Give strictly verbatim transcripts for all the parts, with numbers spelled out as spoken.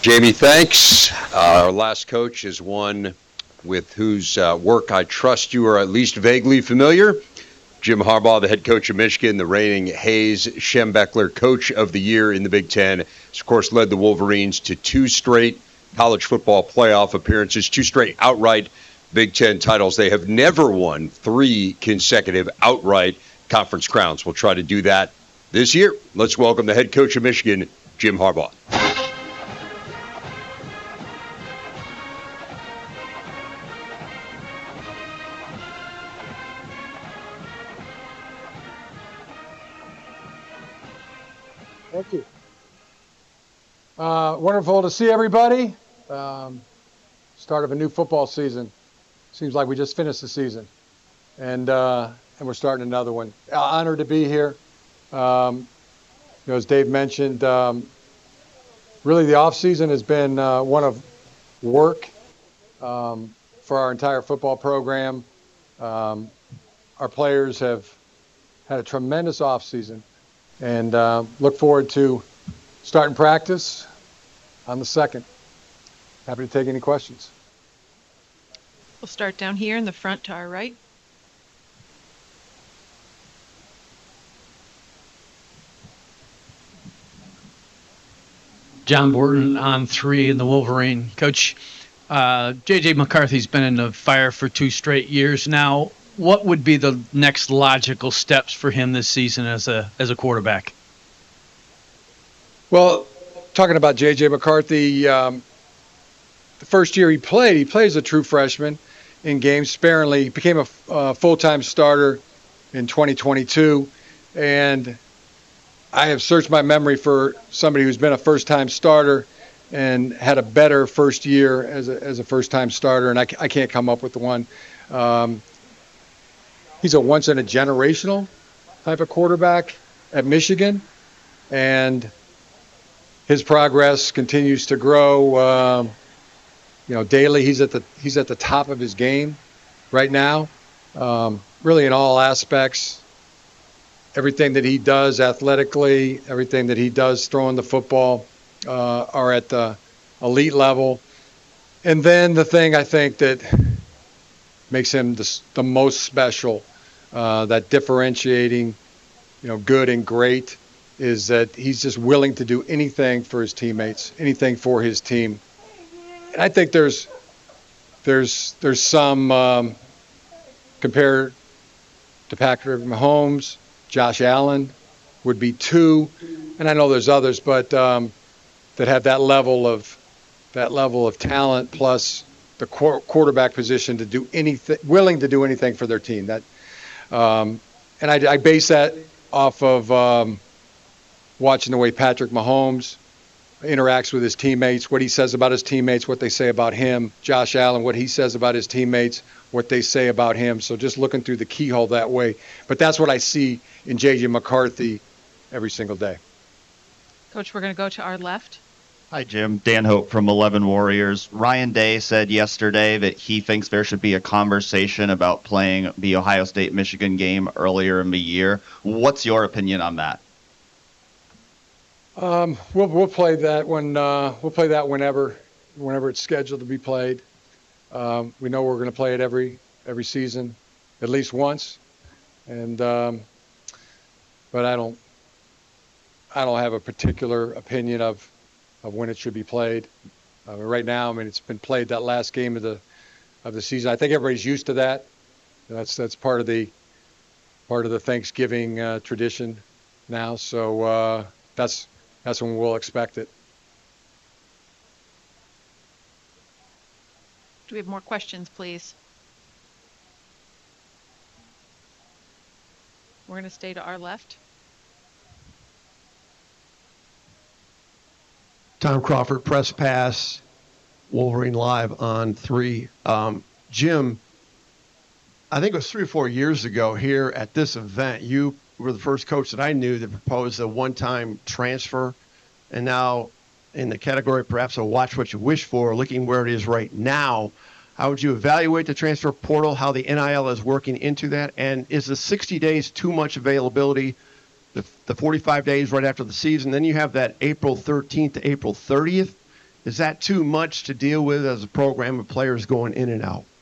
Jamie, thanks. Uh, our last coach is one with whose uh, work I trust you are at least vaguely familiar. Jim Harbaugh, the head coach of Michigan, the reigning Hayes Schembechler Coach of the Year in the Big Ten, has, of course, led the Wolverines to two straight college football playoff appearances, two straight outright Big Ten titles. They have never won three consecutive outright conference crowns. We'll try to do that this year. Let's welcome the head coach of Michigan, Jim Harbaugh. Thank you. Uh, wonderful to see everybody. Um, start of a new football season. Seems like we just finished the season, and uh, and we're starting another one. Uh, honored to be here. Um, you know, as Dave mentioned, um, really the off season has been uh, one of work um, for our entire football program. Um, our players have had a tremendous off season. And uh, look forward to starting practice on the second. Happy to take any questions. We'll start down here in the front to our right. John Borton on three in the Wolverine. Coach, uh, J J. McCarthy's been in the fire for two straight years now. What would be the next logical steps for him this season as a as a quarterback? Well, talking about J J. McCarthy, um, the first year he played, he played as a true freshman in games sparingly. He became a uh, full-time starter in twenty twenty-two, and I have searched my memory for somebody who's been a first-time starter and had a better first year as a, as a first-time starter, and I, I can't come up with the one. Um, He's a once-in-a-generational type of quarterback at Michigan, and his progress continues to grow. Um, you know, daily he's at the he's at the top of his game right now. Um, really, in all aspects, everything that he does athletically, everything that he does throwing the football, uh, are at the elite level. And then the thing I think that makes him the, the most special. Uh, that differentiating, you know, good and great, is that he's just willing to do anything for his teammates, anything for his team. And I think there's there's there's some um, compared to Patrick Mahomes, Josh Allen would be two, and I know there's others, but um, that have that level of that level of talent plus the qu- quarterback position to do anything, willing to do anything for their team. That. Um, and I, I base that off of um, watching the way Patrick Mahomes interacts with his teammates, what he says about his teammates, what they say about him. Josh Allen, what he says about his teammates, what they say about him. So just looking through the keyhole that way. But that's what I see in J J. McCarthy every single day. Coach, we're going to go to our left. Hi, Jim. Dan Hope from eleven Warriors. Ryan Day said yesterday that he thinks there should be a conversation about playing the Ohio State-Michigan game earlier in the year. What's your opinion on that? Um, we'll we'll play that when uh, we'll play that whenever whenever it's scheduled to be played. Um, we know we're going to play it every every season, at least once, and um, but I don't I don't have a particular opinion of. of when it should be played. Uh, right now, I mean, it's been played that last game of the of the season. I think everybody's used to that. That's that's part of the part of the Thanksgiving uh, tradition now. So uh, that's that's when we'll expect it. Do we have more questions, please? We're going to stay to our left. Tom Crawford, Press Pass, Wolverine Live on three. Um, Jim, I think it was three or four years ago here at this event, you were the first coach that I knew that proposed a one-time transfer. And now in the category perhaps of watch what you wish for, looking where it is right now, how would you evaluate the transfer portal, how the N I L is working into that? And is the sixty days too much availability? The, the forty-five days right after the season, then you have that April thirteenth to April thirtieth. Is that too much to deal with as a program of players going in and out?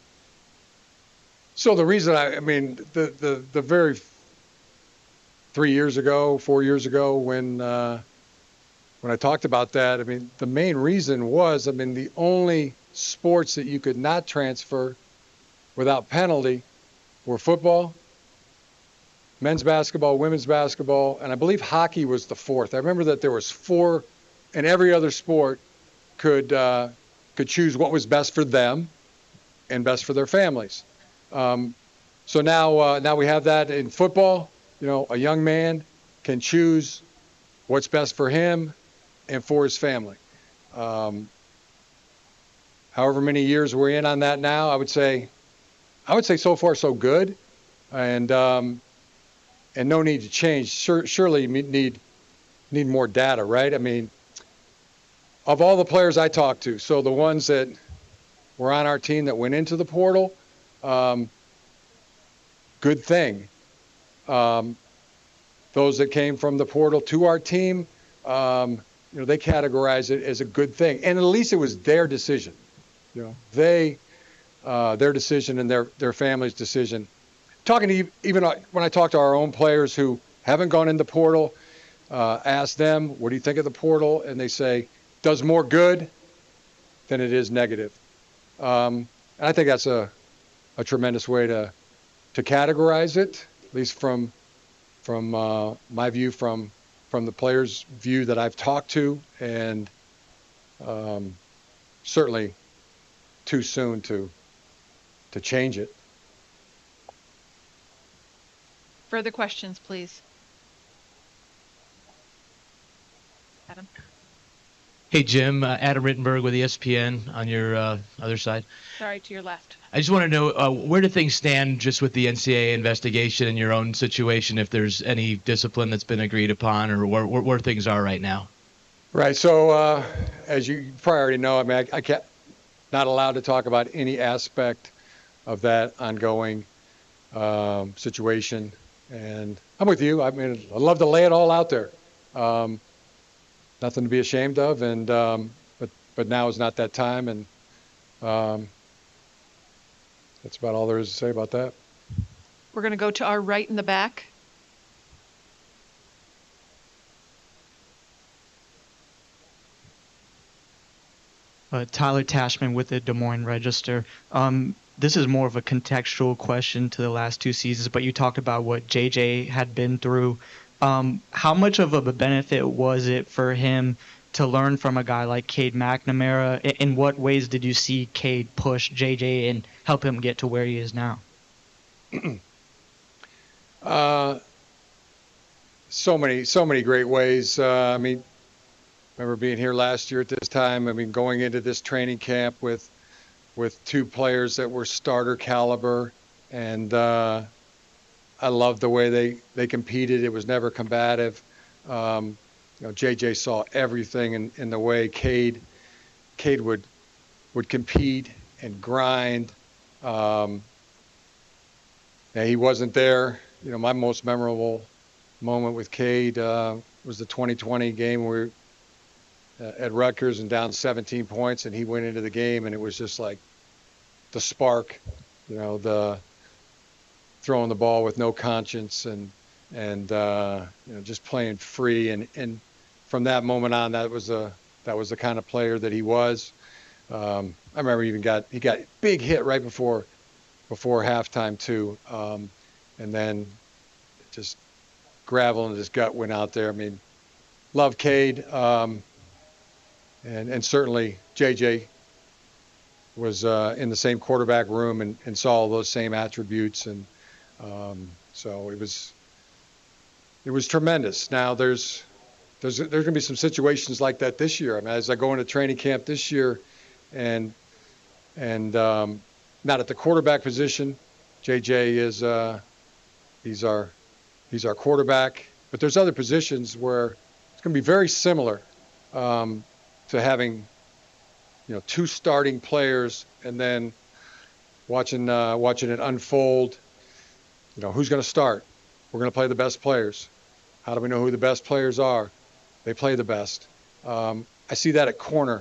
So the reason I, I mean, the, the, the very three years ago, four years ago, when uh, when I talked about that, I mean, the main reason was, I mean, the only sports that you could not transfer without penalty were football, men's basketball, women's basketball, and I believe hockey was the fourth. I remember that there was four, and every other sport could uh, could choose what was best for them and best for their families. Um, so now uh, now we have that in football. You know, a young man can choose what's best for him and for his family. Um, however many years we're in on that now, I would say, I would say so far so good, and um, and no need to change. Sure, surely need need more data, right? I mean, of all the players I talked to, so the ones that were on our team that went into the portal, um, good thing. Um, those that came from the portal to our team, um, you know, they categorize it as a good thing, and at least it was their decision. You know, they, uh, their decision and their their family's decision. Talking to even when I talk to our own players who haven't gone in the portal, uh, ask them, what do you think of the portal? And they say, does more good than it is negative. Um, and I think that's a, a tremendous way to to categorize it, at least from from uh, my view, from from the players' view that I've talked to, and um, certainly too soon to to change it. Further questions, please. Adam. Hey, Jim. Uh, Adam Rittenberg with E S P N on your uh, other side. Sorry, to your left. I just want to know, uh, where do things stand just with the N C double A investigation and your own situation, if there's any discipline that's been agreed upon, or where, where, where things are right now? Right. So, uh, as you probably already know, I mean, I, I can't, not allowed to talk about any aspect of that ongoing um, situation. And I'm with you. I mean, I'd love to lay it all out there. Um, nothing to be ashamed of, and um, but but now is not that time, and um, that's about all there is to say about that. We're going to go to our right in the back. Uh, Tyler Tashman with the Des Moines Register. Um, this is more of a contextual question to the last two seasons, but you talked about what J J had been through. Um, how much of a benefit was it for him to learn from a guy like Cade McNamara? In, in what ways did you see Cade push J J and help him get to where he is now? uh, so many, so many great ways. Uh, I mean, remember being here last year at this time. I mean, going into this training camp with with two players that were starter caliber, and uh, I loved the way they, they competed. It was never combative. Um, you know, J J saw everything in, in the way Cade Cade would would compete and grind. Um, and he wasn't there. You know, my most memorable moment with Cade uh, was the twenty twenty game where uh, at Rutgers and down seventeen points, and he went into the game, and it was just like the spark, you know, the throwing the ball with no conscience, and and uh, you know, just playing free, and, and from that moment on, that was a that was the kind of player that he was. Um, I remember he even got he got a big hit right before before halftime too, um, and then just gravel in his gut went out there. I mean, love Cade, um, and and certainly J J was uh, in the same quarterback room and, and saw all those same attributes, and um, so it was it was tremendous. Now there's there's there's going to be some situations like that this year. I mean, as I go into training camp this year, and and um, not at the quarterback position. J J is uh, he's our he's our quarterback, but there's other positions where it's going to be very similar um, to having, you know, two starting players, and then watching uh, watching it unfold. You know, who's going to start? We're going to play the best players. How do we know who the best players are? They play the best. Um, I see that at corner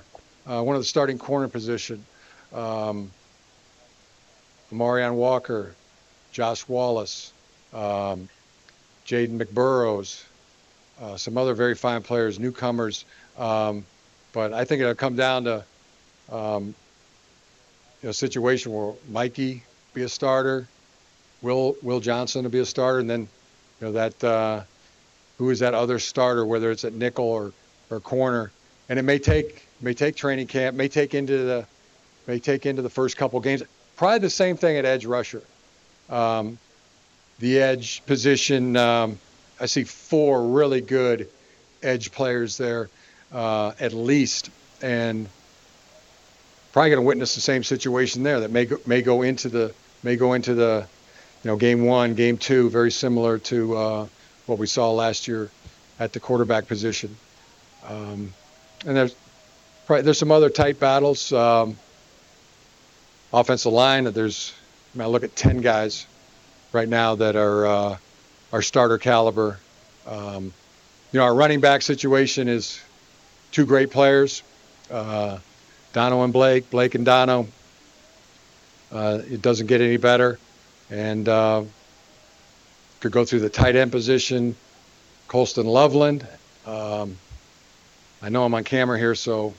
uh, one of the starting corner position. Um, Marion Walker, Josh Wallace, um, Jaden McBurrows, uh, some other very fine players, newcomers. Um, but I think it'll come down to um, you know, a situation where Mikey be a starter, Will Will Johnson will be a starter, and then you know that uh, who is that other starter, whether it's at nickel or, or corner, and it may take may take training camp, may take into the may take into the first couple games. Probably the same thing at edge rusher. Um, the edge position, um, I see four really good edge players there, uh, at least, and probably going to witness the same situation there that may go, may go into the may go into the you know game one, game two, very similar to uh, what we saw last year at the quarterback position. Um, and there's probably, there's some other tight battles. Um, offensive line, there's I, mean, I look at ten guys right now that are uh, our starter caliber. Um, you know, our running back situation is two great players, uh, Dono and Blake, Blake and Dono. Uh, it doesn't get any better. And uh, could go through the tight end position, Colston Loveland. Um, I know I'm on camera here, so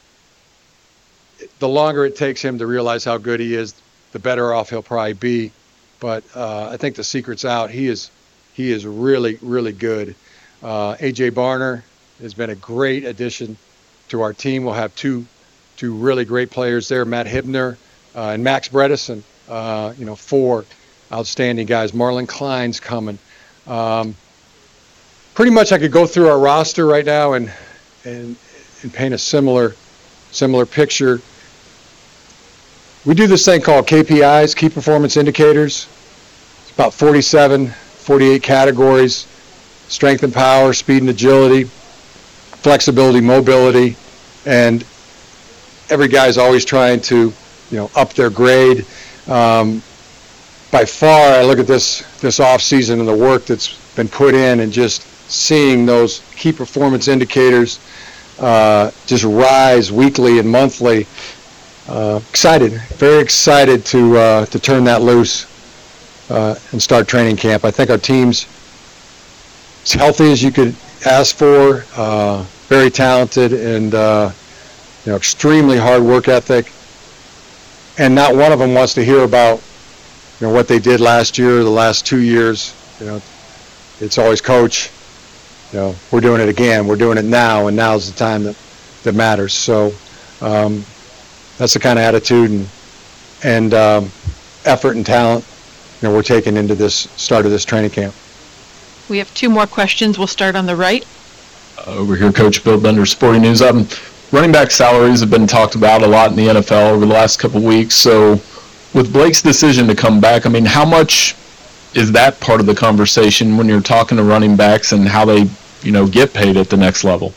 the longer it takes him to realize how good he is, the better off he'll probably be. But uh, I think the secret's out. He is he is really, really good. Uh, A J Barner has been a great addition to our team. We'll have two two really great players there, Matt Hibner uh, and Max Bredesen. Uh, you know, four outstanding guys. Marlon Klein's coming. Um, pretty much I could go through our roster right now and and, and paint a similar similar picture. We do this thing called K P Is, Key Performance Indicators. It's about forty-seven, forty-eight categories: strength and power, speed and agility, flexibility, mobility, and every guy's always trying to, you know, up their grade. Um, by far, I look at this this off season and the work that's been put in, and just seeing those key performance indicators uh, just rise weekly and monthly. Uh, excited, very excited to uh, to turn that loose uh, and start training camp. I think our team's as healthy as you could ask for. Uh, very talented and uh, you know, extremely hard work ethic. And not one of them wants to hear about, you know, what they did last year, the last two years. You know, it's always, coach, you know, we're doing it again. We're doing it now, and now's the time that, that matters. So um, that's the kind of attitude and and um, effort and talent, you know, we're taking into this start of this training camp. We have two more questions. We'll start on the right. Uh, over here, Coach Bill Bender, Sporting News. Um, running back salaries have been talked about a lot in the N F L over the last couple of weeks. So with Blake's decision to come back, I mean, how much is that part of the conversation when you're talking to running backs and how they, you know, get paid at the next level?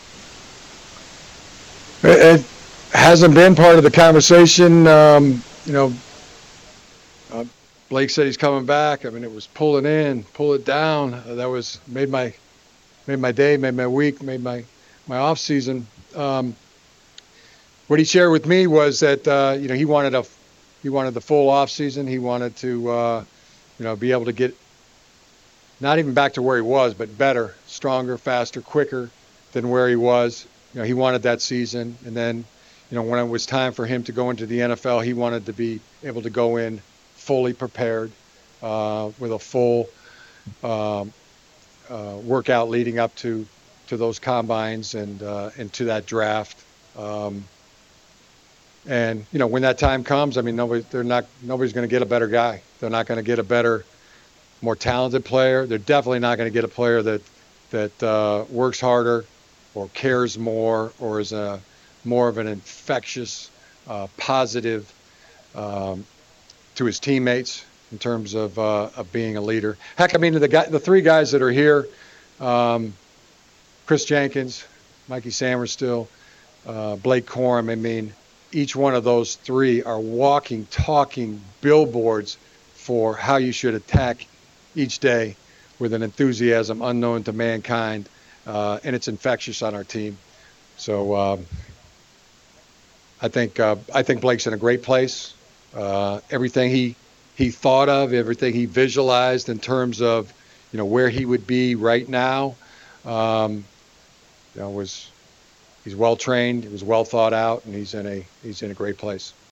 It hasn't been part of the conversation. Um, you know, uh, Blake said he's coming back. I mean, it was pull it in, pull it down. Uh, that was made my made my day, made my week, made my my off season. Um, what he shared with me was that uh, you know he wanted a he wanted the full off season. He wanted to uh, you know be able to get not even back to where he was, but better, stronger, faster, quicker than where he was. You know, he wanted that season, and then you know when it was time for him to go into the N F L, he wanted to be able to go in fully prepared uh, with a full um, uh, workout leading up to to those combines and uh, and to that draft. Um, and you know when that time comes, I mean, nobody they're not nobody's going to get a better guy. They're not going to get a better, more talented player. They're definitely not going to get a player that that uh, works harder or cares more or is a more of an infectious, uh, positive um, to his teammates in terms of uh, of being a leader. Heck, I mean, the guy, the three guys that are here, um, Chris Jenkins, Mikey Samerstill, uh, Blake Corum. I mean, each one of those three are walking, talking billboards for how you should attack each day with an enthusiasm unknown to mankind, uh, and it's infectious on our team. So um, I think uh, I think Blake's in a great place. Uh, everything he he thought of, everything he visualized in terms of, you know, where he would be right now, um, you know, was he's well trained, he was well thought out, and he's in a he's in a great place.